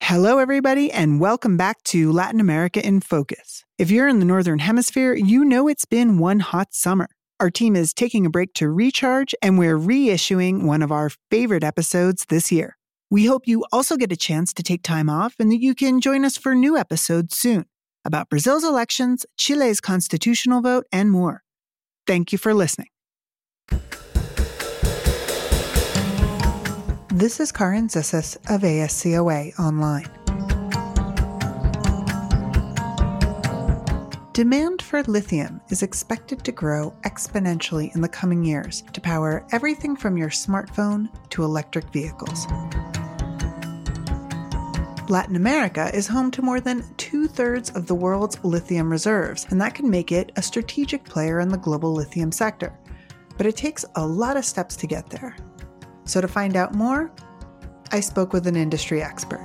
Hello, everybody, and welcome back to Latin America in Focus. If you're in the Northern Hemisphere, you know it's been one hot summer. Our team is taking a break to recharge, and we're reissuing one of our favorite episodes this year. We hope you also get a chance to take time off and that you can join us for new episodes soon about Brazil's elections, Chile's constitutional vote, and more. Thank you for listening. This is Karin Zissis of ASCOA Online. Demand for lithium is expected to grow exponentially in the coming years to power everything from your smartphone to electric vehicles. Latin America is home to more than 2/3 of the world's lithium reserves, and that can make it a strategic player in the global lithium sector. But it takes a lot of steps to get there. So to find out more, I spoke with an industry expert.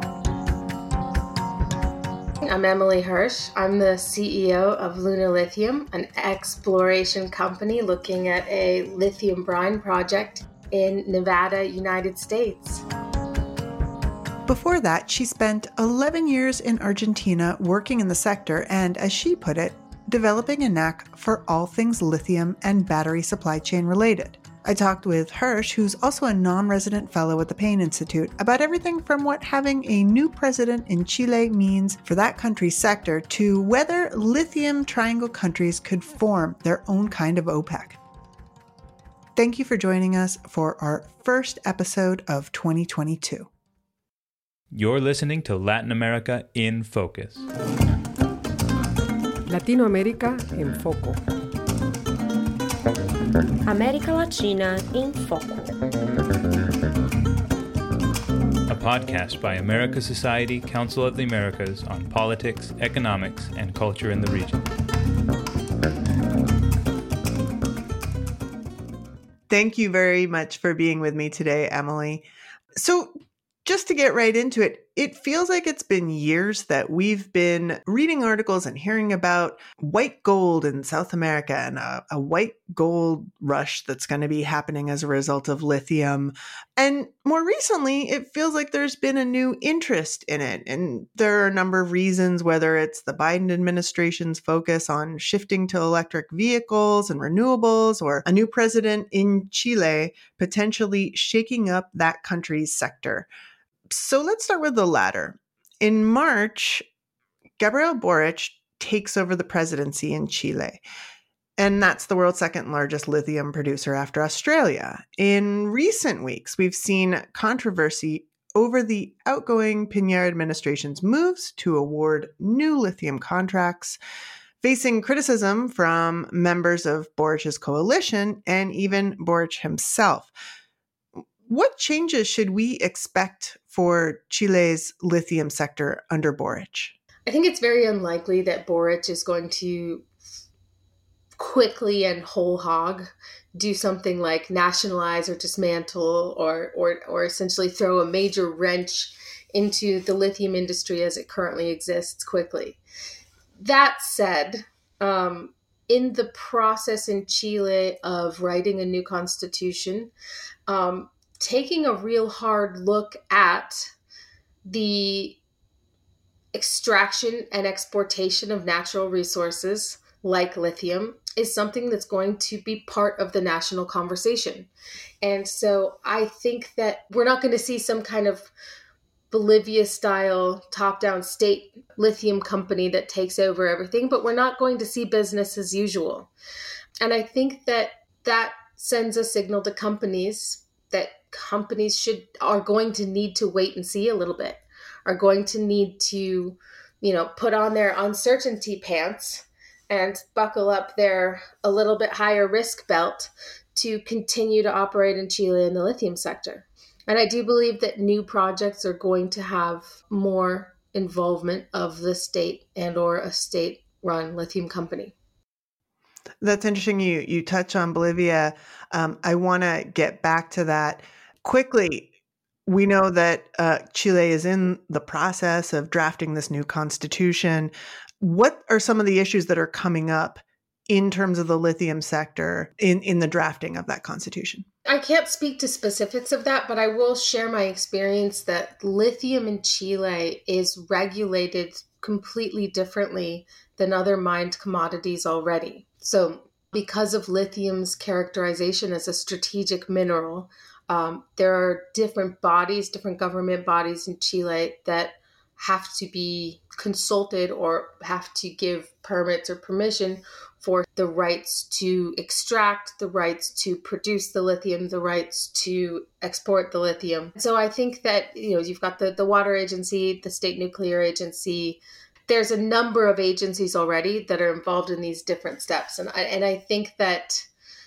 I'm Emily Hirsch. I'm the CEO of Luna Lithium, an exploration company looking at a lithium brine project in Nevada, United States. Before that, she spent 11 years in Argentina working in the sector and, as she put it, developing a knack for all things lithium and battery supply chain related. I talked with Hirsch, who's also a non-resident fellow at the Payne Institute, about everything from what having a new president in Chile means for that country's sector to whether lithium triangle countries could form their own kind of OPEC. Thank you for joining us for our first episode of 2022. You're listening to Latin America in Focus. Latinoamérica en Foco. América Latina em Foco. A podcast by America Society, Council of the Americas on politics, economics, and culture in the region. Thank you very much for being with me today, Emily. So, just to get right into it, it feels like it's been years that we've been reading articles and hearing about white gold in South America and a white gold rush that's going to be happening as a result of lithium. And more recently, it feels like there's been a new interest in it. And there are a number of reasons, whether it's the Biden administration's focus on shifting to electric vehicles and renewables, or a new president in Chile potentially shaking up that country's sector. So let's start with the latter. In March, Gabriel Boric takes over the presidency in Chile, and that's the world's second largest lithium producer after Australia. In recent weeks, we've seen controversy over the outgoing Piñera administration's moves to award new lithium contracts, facing criticism from members of Boric's coalition and even Boric himself. What changes should we expect for Chile's lithium sector under Boric? I think it's very unlikely that Boric is going to quickly and whole hog do something like nationalize or dismantle or essentially throw a major wrench into the lithium industry as it currently exists quickly. That said, in the process in Chile of writing a new constitution, taking a real hard look at the extraction and exportation of natural resources like lithium is something that's going to be part of the national conversation. And so I think that we're not going to see some kind of Bolivia-style top-down state lithium company that takes over everything, but we're not going to see business as usual. And I think that that sends a signal to companies that are going to need to wait and see a little bit, are going to need to, put on their uncertainty pants and buckle up their a little bit higher risk belt to continue to operate in Chile in the lithium sector. And I do believe that new projects are going to have more involvement of the state and or a state-run lithium company. That's interesting. You touch on Bolivia. I want to get back to that quickly. We know that Chile is in the process of drafting this new constitution. What are some of the issues that are coming up in terms of the lithium sector in the drafting of that constitution? I can't speak to specifics of that, but I will share my experience that lithium in Chile is regulated completely differently than other mined commodities already. So, because of lithium's characterization as a strategic mineral, there are different bodies, different government bodies in Chile that have to be consulted or have to give permits or permission for the rights to extract, the rights to produce the lithium, the rights to export the lithium. So I think that, you've got the water agency, the state nuclear agency. There's a number of agencies already that are involved in these different steps. And I think that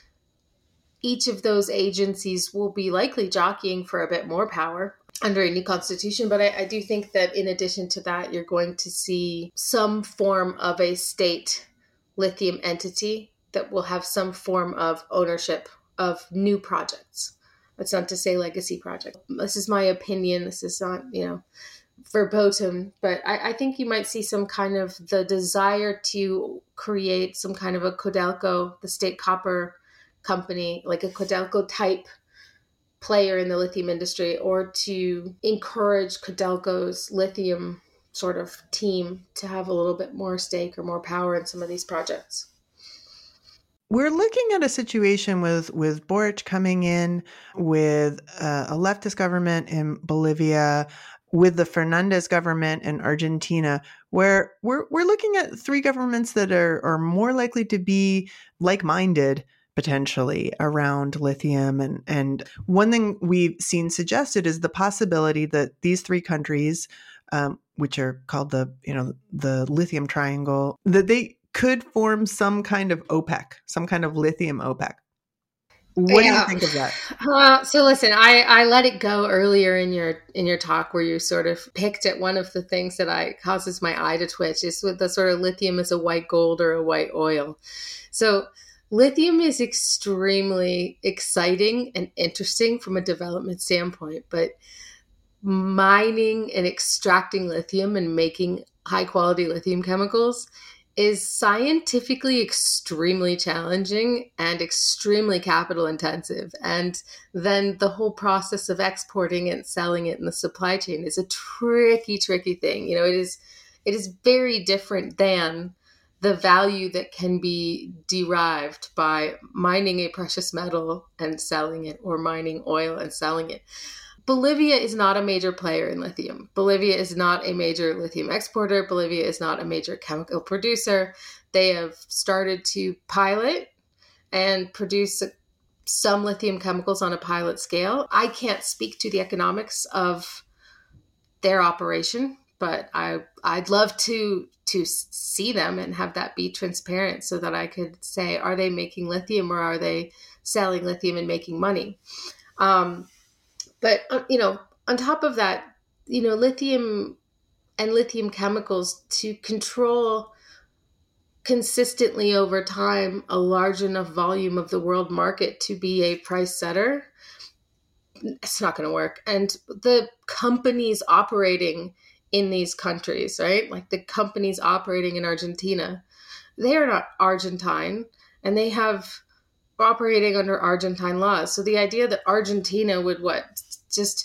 each of those agencies will be likely jockeying for a bit more power under a new constitution. But I do think that in addition to that, you're going to see some form of a state lithium entity that will have some form of ownership of new projects. That's not to say legacy project. This is my opinion. This is not, verboten, but I think you might see some kind of the desire to create some kind of a Codelco, the state copper company, like a Codelco type player in the lithium industry, or to encourage Codelco's lithium sort of team to have a little bit more stake or more power in some of these projects. We're looking at a situation with Boric coming in, with a leftist government in Bolivia, with the Fernandez government in Argentina, where we're looking at three governments that are more likely to be like-minded potentially around lithium. And one thing we've seen suggested is the possibility that these three countries, which are called the lithium triangle, that they could form some kind of OPEC, some kind of lithium OPEC. What do you think of that? So listen, I let it go earlier in your talk where you sort of picked at one of the things that causes my eye to twitch is with the sort of lithium as a white gold or a white oil. So lithium is extremely exciting and interesting from a development standpoint, but mining and extracting lithium and making high quality lithium chemicals is scientifically extremely challenging and extremely capital intensive. And then the whole process of exporting it and selling it in the supply chain is a tricky thing. It is very different than the value that can be derived by mining a precious metal and selling it, or mining oil and selling it. Bolivia is not a major player in lithium. Bolivia is not a major lithium exporter. Bolivia is not a major chemical producer. They have started to pilot and produce some lithium chemicals on a pilot scale. I can't speak to the economics of their operation, but I'd love to see them and have that be transparent so that I could say, are they making lithium or are they selling lithium and making money? But, on top of that, lithium and lithium chemicals, to control consistently over time a large enough volume of the world market to be a price setter, it's not going to work. And the companies operating in these countries, right? Like the companies operating in Argentina, they are not Argentine, and they have operating under Argentine laws. So the idea that Argentina would just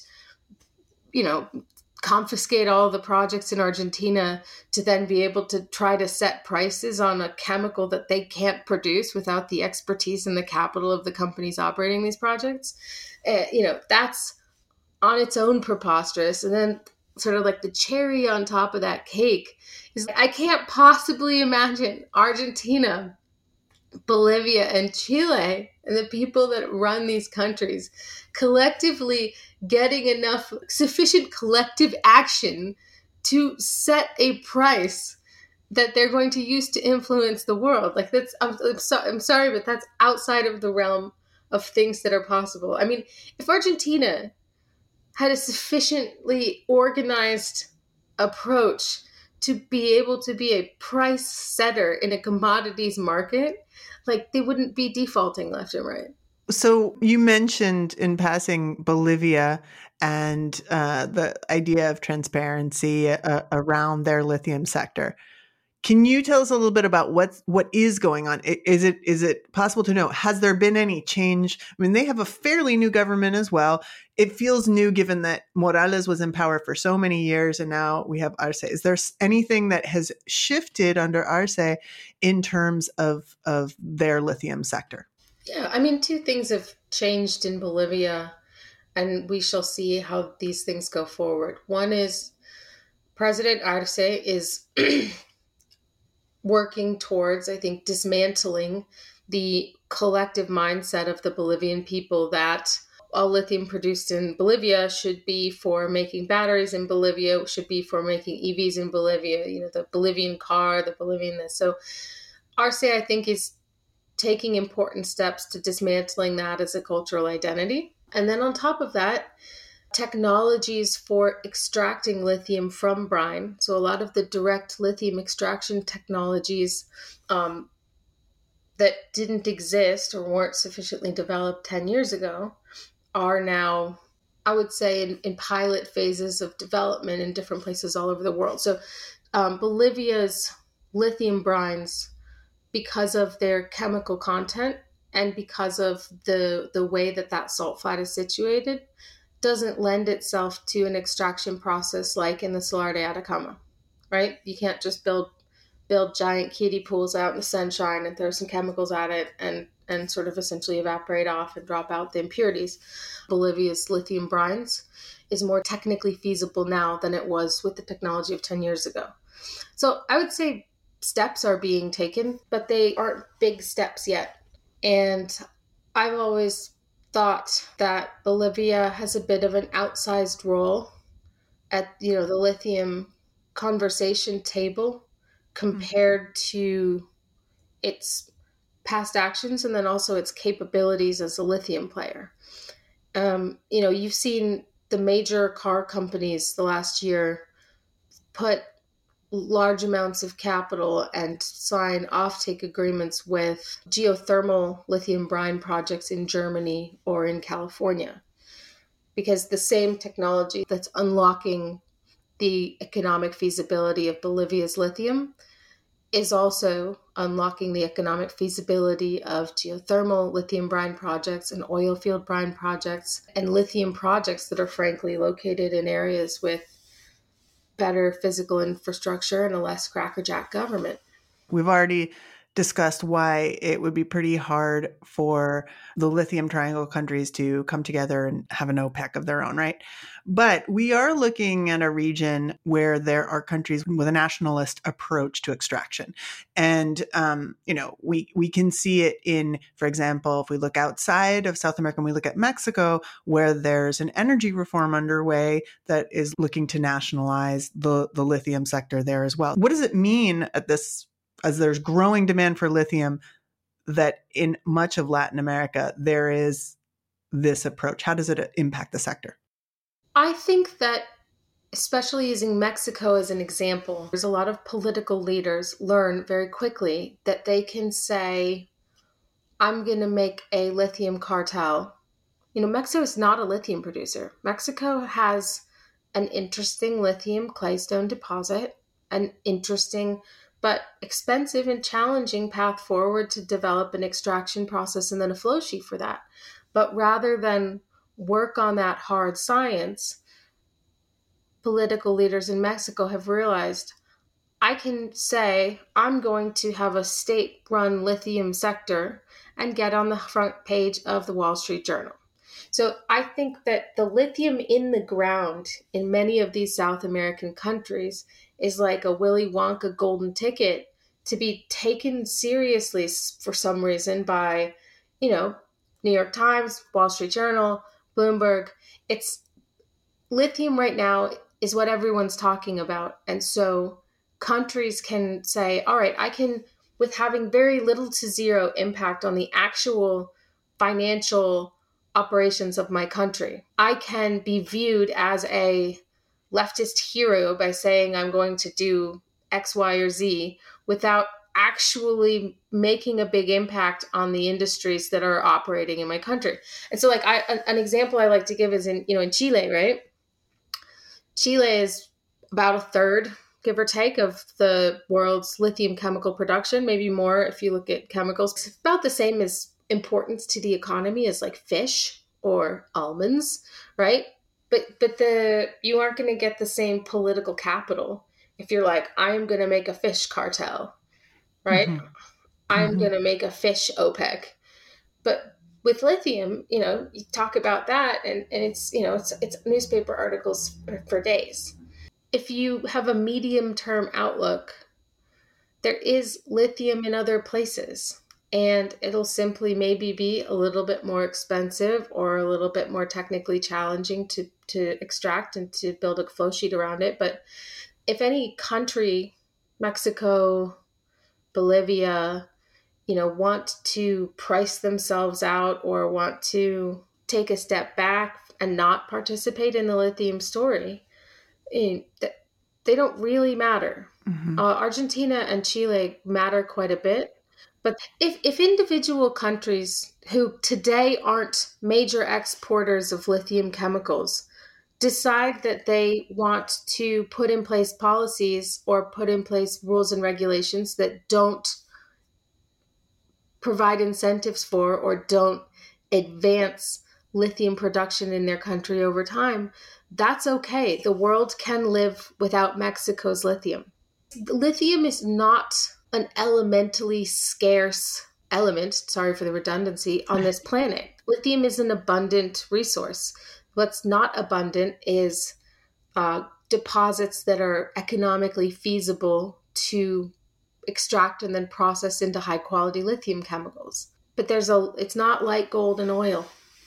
confiscate all the projects in Argentina to then be able to try to set prices on a chemical that they can't produce without the expertise and the capital of the companies operating these projects, that's on its own preposterous. And then sort of like the cherry on top of that cake is I can't possibly imagine Argentina, Bolivia, and Chile and the people that run these countries collectively getting enough sufficient collective action to set a price that they're going to use to influence the world. Like that's, I'm sorry, but that's outside of the realm of things that are possible. I mean, if Argentina had a sufficiently organized approach to be able to be a price setter in a commodities market, like they wouldn't be defaulting left and right. So you mentioned in passing Bolivia and the idea of transparency around their lithium sector. Can you tell us a little bit about what is going on? Is it possible to know, has there been any change? I mean, they have a fairly new government as well. It feels new given that Morales was in power for so many years and now we have Arce. Is there anything that has shifted under Arce in terms of their lithium sector? Yeah, I mean, two things have changed in Bolivia, and we shall see how these things go forward. One is President Arce is working towards, I think, dismantling the collective mindset of the Bolivian people that all lithium produced in Bolivia should be for making batteries in Bolivia, should be for making EVs in Bolivia, the Bolivian car, the Bolivian this. So Arce, I think, is taking important steps to dismantling that as a cultural identity. And then on top of that, technologies for extracting lithium from brine. So a lot of the direct lithium extraction technologies that didn't exist or weren't sufficiently developed 10 years ago are now, I would say, in pilot phases of development in different places all over the world. So Bolivia's lithium brines, because of their chemical content and because of the way that salt flat is situated, doesn't lend itself to an extraction process like in the Salar de Atacama, right? You can't just build giant kiddie pools out in the sunshine and throw some chemicals at it and sort of essentially evaporate off and drop out the impurities. Bolivia's lithium brines is more technically feasible now than it was with the technology of 10 years ago. So I would say steps are being taken, but they aren't big steps yet. And I've always thought that Bolivia has a bit of an outsized role at the lithium conversation table compared to its past actions and then also its capabilities as a lithium player. You've seen the major car companies the last year put large amounts of capital and sign offtake agreements with geothermal lithium brine projects in Germany or in California, because the same technology that's unlocking the economic feasibility of Bolivia's lithium is also unlocking the economic feasibility of geothermal lithium brine projects and oil field brine projects and lithium projects that are frankly located in areas with better physical infrastructure and a less crackerjack government. We've already discussed why it would be pretty hard for the lithium triangle countries to come together and have an OPEC of their own, right? But we are looking at a region where there are countries with a nationalist approach to extraction. And, we can see it in, for example, if we look outside of South America and we look at Mexico, where there's an energy reform underway that is looking to nationalize the lithium sector there as well. What does it mean as there's growing demand for lithium, that in much of Latin America, there is this approach? How does it impact the sector? I think that, especially using Mexico as an example, there's a lot of political leaders learn very quickly that they can say, I'm going to make a lithium cartel. Mexico is not a lithium producer. Mexico has an interesting lithium claystone deposit, an interesting but expensive and challenging path forward to develop an extraction process and then a flow sheet for that. But rather than work on that hard science, political leaders in Mexico have realized, I can say I'm going to have a state-run lithium sector and get on the front page of the Wall Street Journal. So I think that the lithium in the ground in many of these South American countries is like a Willy Wonka golden ticket to be taken seriously for some reason by, New York Times, Wall Street Journal, Bloomberg. It's lithium right now is what everyone's talking about. And so countries can say, all right, I can, with having very little to zero impact on the actual financial operations of my country, I can be viewed as a leftist hero by saying I'm going to do X, Y, or Z without actually making a big impact on the industries that are operating in my country. And so an example I like to give is in Chile, right? Chile is about a third, give or take, of the world's lithium chemical production, maybe more if you look at chemicals. It's about the same as importance to the economy as like fish or almonds, right? But you aren't going to get the same political capital if you're like, I'm going to make a fish cartel, right? Mm-hmm. I'm Mm-hmm. going to make a fish OPEC. But with lithium, you talk about that and it's newspaper articles for days. If you have a medium-term outlook, there is lithium in other places, and it'll simply maybe be a little bit more expensive or a little bit more technically challenging to extract and to build a flow sheet around it. But if any country, Mexico, Bolivia, want to price themselves out or want to take a step back and not participate in the lithium story, they don't really matter. Mm-hmm. Argentina and Chile matter quite a bit. But if individual countries who today aren't major exporters of lithium chemicals decide that they want to put in place policies or put in place rules and regulations that don't provide incentives for or don't advance lithium production in their country over time, that's okay. The world can live without Mexico's lithium. Lithium is not an elementally scarce element, sorry for the redundancy, on this planet. Lithium is an abundant resource. What's not abundant is deposits that are economically feasible to extract and then process into high quality lithium chemicals. But it's not like gold and oil.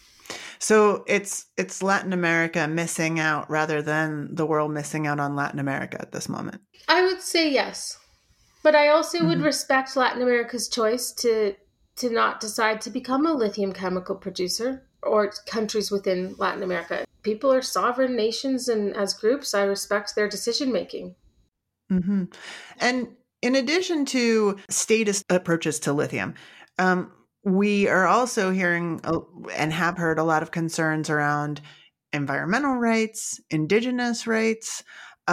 So it's Latin America missing out rather than the world missing out on Latin America at this moment. I would say yes. But I also would respect Latin America's choice to not decide to become a lithium chemical producer, or countries within Latin America. People are sovereign nations, and as groups, I respect their decision making. Mm-hmm. And in addition to statist approaches to lithium, we are also hearing and have heard a lot of concerns around environmental rights, indigenous rights.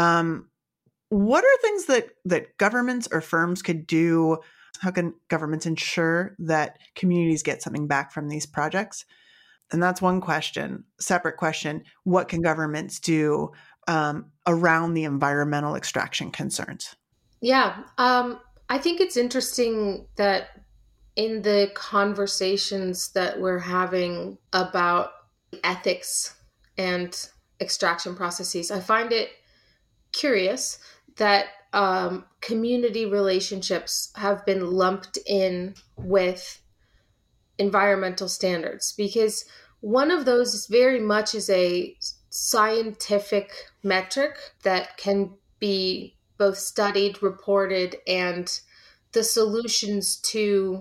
What are things that governments or firms could do? How can governments ensure that communities get something back from these projects? And that's one question. Separate question, what can governments do around the environmental extraction concerns? Yeah, I think it's interesting that in the conversations that we're having about ethics and extraction processes, I find it curious that community relationships have been lumped in with environmental standards, because one of those is very much is a scientific metric that can be both studied, reported, and the solutions to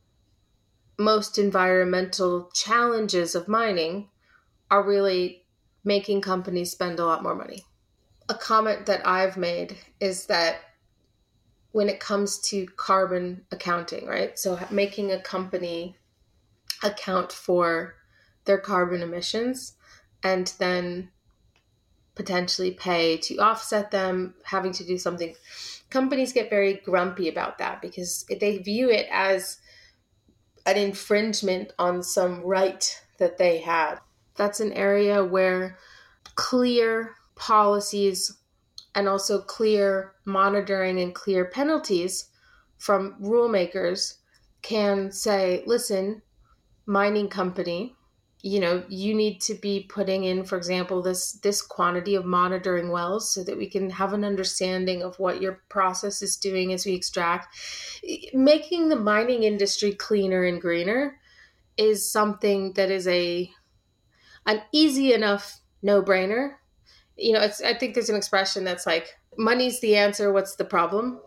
most environmental challenges of mining are really making companies spend a lot more money. A comment that I've made is that when it comes to carbon accounting, right? So making a company account for their carbon emissions and then potentially pay to offset them, having to do something. Companies get very grumpy about that because they view it as an infringement on some right that they had. That's an area where clear policies and also clear monitoring and clear penalties from rule makers can say, listen, mining company, you need to be putting in, for example, this quantity of monitoring wells so that we can have an understanding of what your process is doing as we extract. Making the mining industry cleaner and greener is something that is an easy enough no-brainer. I think there's an expression that's like, money's the answer, what's the problem?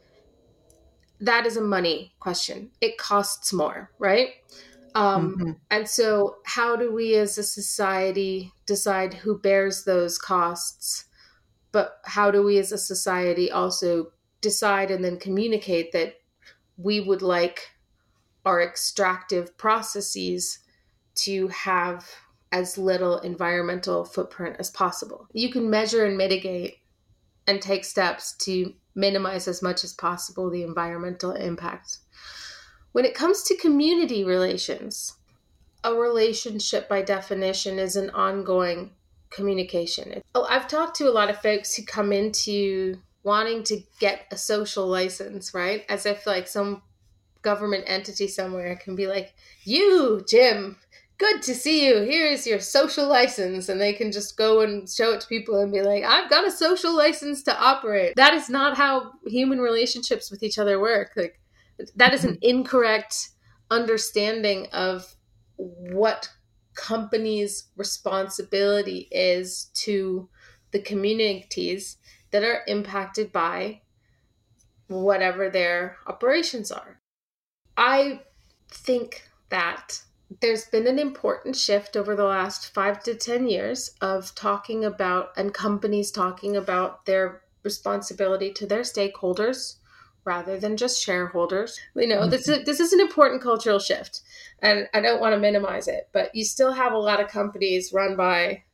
That is a money question. It costs more, right? And so how do we as a society decide who bears those costs? But how do we as a society also decide and then communicate that we would like our extractive processes to have as little environmental footprint as possible? You can measure and mitigate and take steps to minimize as much as possible the environmental impact. When it comes to community relations, a relationship by definition is an ongoing communication. I've talked to a lot of folks who come into wanting to get a social license, right? As if like some government entity somewhere can be like, you, Jim, good to see you. Here's your social license. And they can just go and show it to people and be like, I've got a social license to operate. That is not how human relationships with each other work. Like, that is an incorrect understanding of what companies' responsibility is to the communities that are impacted by whatever their operations are. I think that there's been an important shift over the last 5 to 10 years of talking about, and companies talking about their responsibility to their stakeholders rather than just shareholders. This is an important cultural shift, and I don't want to minimize it, but you still have a lot of companies run by,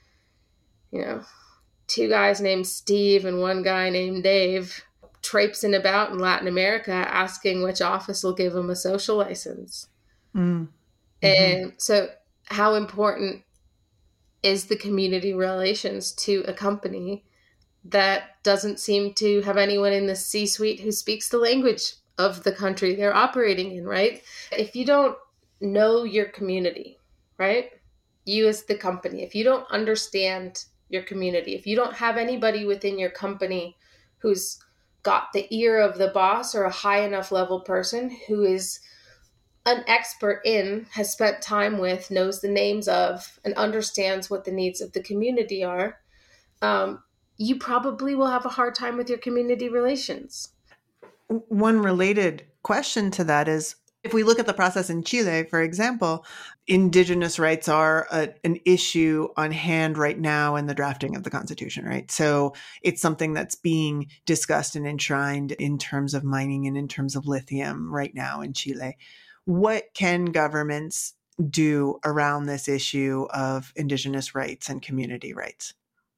2 guys named Steve and 1 guy named Dave traipsing about in Latin America asking which office will give them a social license. Mm-hmm. And so how important is the community relations to a company that doesn't seem to have anyone in the C-suite who speaks the language of the country they're operating in, right? If you don't know your community, right? You as the company, if you don't understand your community, if you don't have anybody within your company who's got the ear of the boss or a high enough level person who is an expert in, has spent time with, knows the names of, and understands what the needs of the community are, you probably will have a hard time with your community relations. One related question to that is, if we look at the process in Chile, for example, indigenous rights are an issue on hand right now in the drafting of the Constitution, right? So it's something that's being discussed and enshrined in terms of mining and in terms of lithium right now in Chile. What can governments do around this issue of indigenous rights and community rights?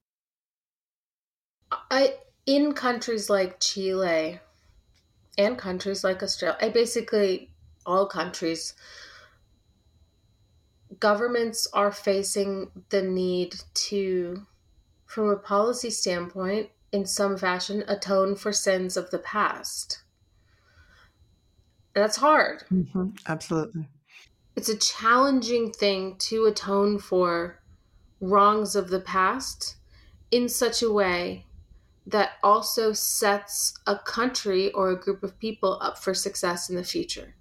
In countries like Chile and countries like Australia, basically all countries, governments are facing the need to, from a policy standpoint, in some fashion, atone for sins of the past. That's hard. Mm-hmm. Absolutely. It's a challenging thing to atone for wrongs of the past in such a way that also sets a country or a group of people up for success in the future.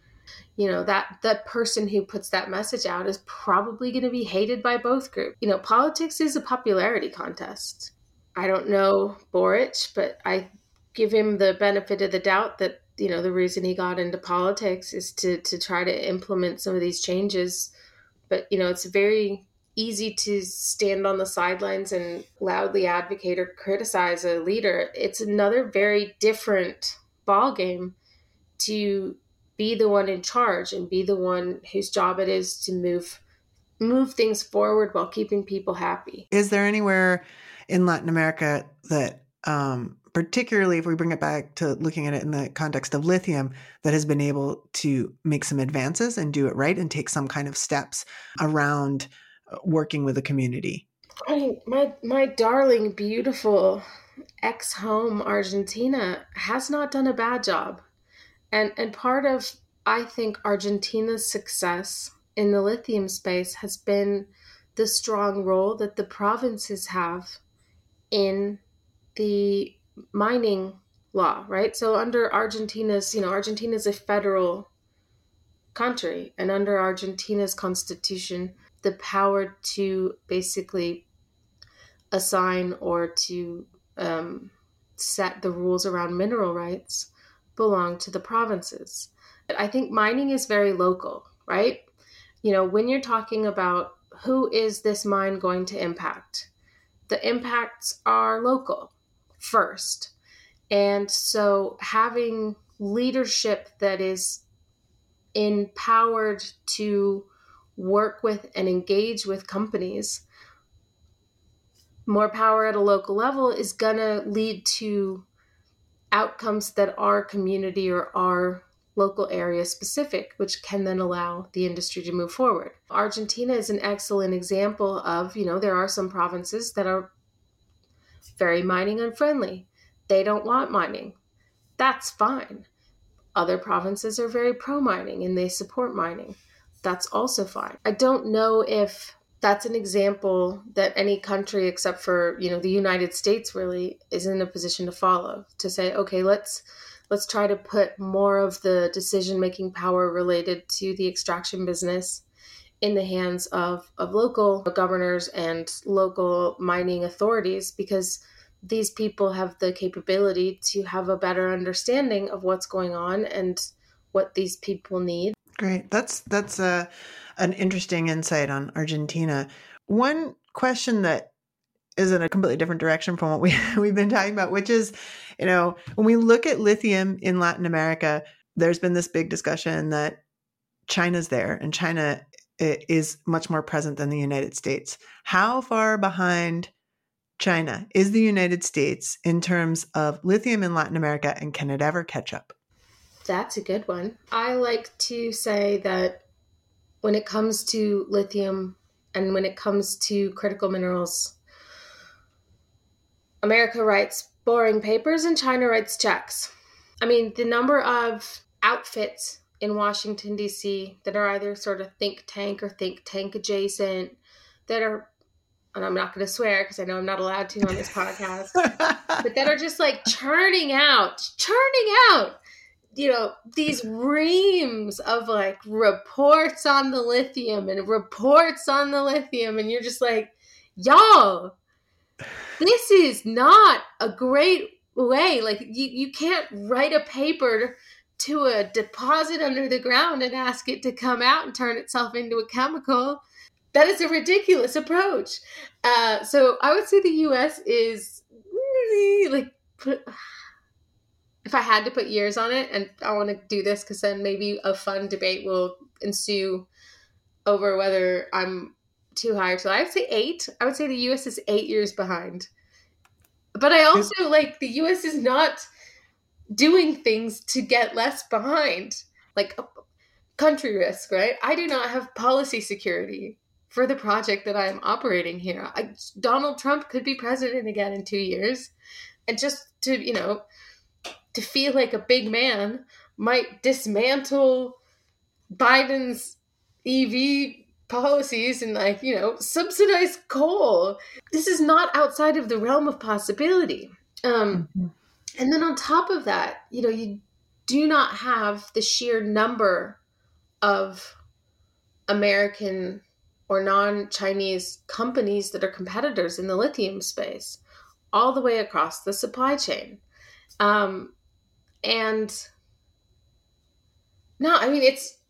That person who puts that message out is probably going to be hated by both groups. Politics is a popularity contest. I don't know Boric, but I give him the benefit of the doubt that, the reason he got into politics is to try to implement some of these changes. But, it's very easy to stand on the sidelines and loudly advocate or criticize a leader. It's another very different ballgame to be the one in charge and be the one whose job it is to move things forward while keeping people happy. Is there anywhere in Latin America that, particularly if we bring it back to looking at it in the context of lithium, that has been able to make some advances and do it right and take some kind of steps around working with the community? I mean, my darling, beautiful ex-home Argentina has not done a bad job. And part of, I think, Argentina's success in the lithium space has been the strong role that the provinces have in the mining law, right? So under Argentina's a federal country, and under Argentina's constitution, the power to basically assign or to set the rules around mineral rights belong to the provinces. I think mining is very local, right? When you're talking about who is this mine going to impact, the impacts are local first. And so having leadership that is empowered to work with and engage with companies more power at a local level is going to lead to outcomes that are community or are local area specific, which can then allow the industry to move forward. Argentina is an excellent example of, there are some provinces that are very mining unfriendly. They don't want mining. That's fine. Other provinces are very pro-mining and they support mining. That's also fine. I don't know if that's an example that any country except for, the United States really is in a position to follow, to say, okay, let's try to put more of the decision-making power related to the extraction business in the hands of local governors and local mining authorities, because these people have the capability to have a better understanding of what's going on and what these people need. Great. That's an interesting insight on Argentina. One question that is in a completely different direction from what we've been talking about, which is, when we look at lithium in Latin America, there's been this big discussion that China's there and China is much more present than the United States. How far behind China is the United States in terms of lithium in Latin America, and can it ever catch up? That's a good one. I like to say that when it comes to lithium and when it comes to critical minerals, America writes boring papers and China writes checks. I mean, the number of outfits in Washington, D.C. that are either sort of think tank or think tank adjacent that are, and I'm not going to swear because I know I'm not allowed to on this podcast, but that are just like churning out, these reams of like reports on the lithium. And you're just like, y'all, this is not a great way. Like you can't write a paper to a deposit under the ground and ask it to come out and turn itself into a chemical. That is a ridiculous approach. So I would say the U.S. is really if I had to put years on it, and I want to do this because then maybe a fun debate will ensue over whether I'm too high or too low. I would say 8. I would say the U.S. is 8 years behind. But I also the U.S. is not doing things to get less behind. Like country risk, right? I do not have policy security for the project that I am operating here. Donald Trump could be president again in 2 years. And just to, to feel like a big man might dismantle Biden's EV policies and subsidize coal. This is not outside of the realm of possibility. And then on top of that, you do not have the sheer number of American or non-Chinese companies that are competitors in the lithium space all the way across the supply chain. And no, I mean,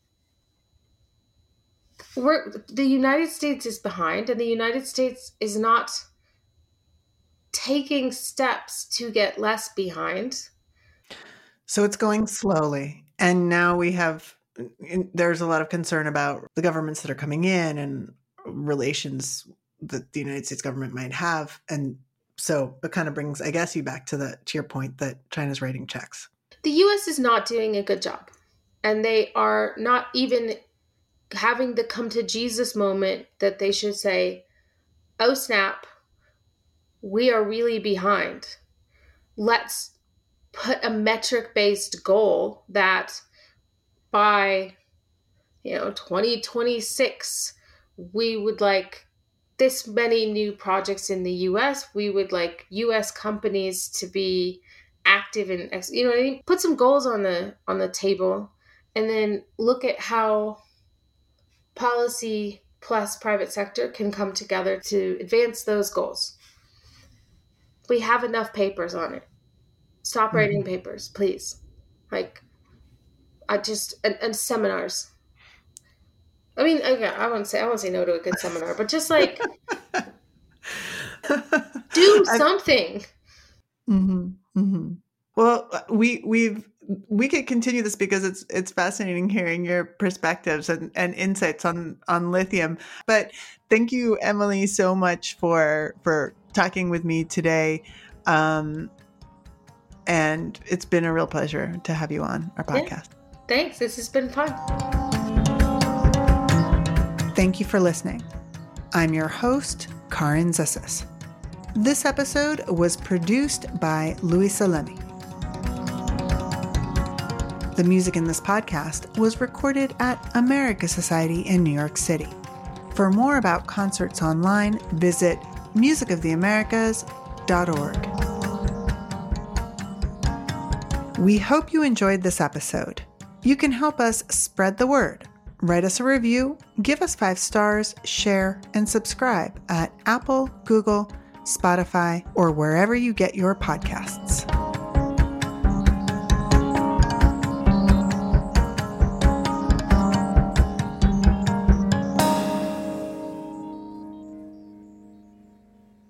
the United States is behind, and the United States is not taking steps to get less behind. So it's going slowly. And now there's a lot of concern about the governments that are coming in and relations that the United States government might have. And so it kind of brings, I guess, you back to your point that China's writing checks. The U.S. is not doing a good job. And they are not even having the come to Jesus moment that they should say, oh, snap, we are really behind. Let's put a metric-based goal that by, 2026, we would like this many new projects in the U.S. We would like U.S. companies to be active in, what I mean? Put some goals on the table, and then look at how policy plus private sector can come together to advance those goals. We have enough papers on it. Stop writing papers, please. And seminars. I mean, okay, I won't say no to a good seminar, but just do something. Well, we could continue this because it's fascinating hearing your perspectives and insights on lithium. But thank you, Emily, so much for talking with me today. And it's been a real pleasure to have you on our podcast. Yeah. Thanks. This has been fun. Thank you for listening. I'm your host, Karin Zissis. This episode was produced by Louisa Lemmy. The music in this podcast was recorded at America Society in New York City. For more about concerts online, visit musicoftheamericas.org. We hope you enjoyed this episode. You can help us spread the word. Write us a review, give us 5 stars, share, and subscribe at Apple, Google, Spotify, or wherever you get your podcasts.